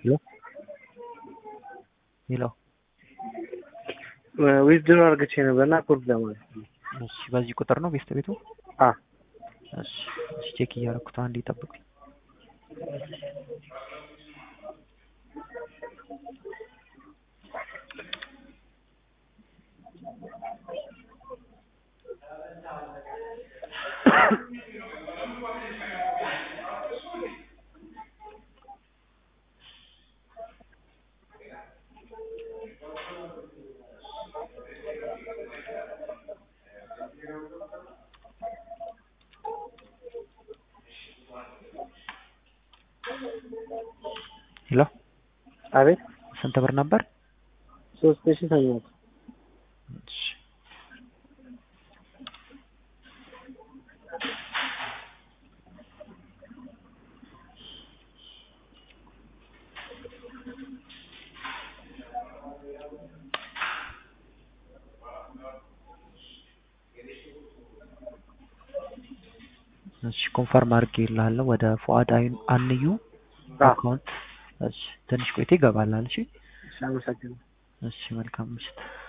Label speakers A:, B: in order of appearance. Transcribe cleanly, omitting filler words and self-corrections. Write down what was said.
A: ሄሎ ሄሎ
B: ዊዝድሮ አድርገሽ ነበርና አፕሩቭ ለማለት ነው።
A: እሺ፣ በዚህ ቁጥር ነው ቤስት ቤቱ?
B: አ
A: እሺ፣ ቼክ እያደረኩት አንዴ ጠብቁኝ። ሄሎ
B: አቤት።
A: ስንት ብር ነበር?
B: 3800።
A: እሺ ኮንፈርም አድርጌልሃለሁ ወደ ፉአድ አንዩ አካውንት። እሺ ትንሽ ቆይቶ ይገባል። እሺ
B: አመሰግናለሁ።
A: እሺ መልካም ምሽት።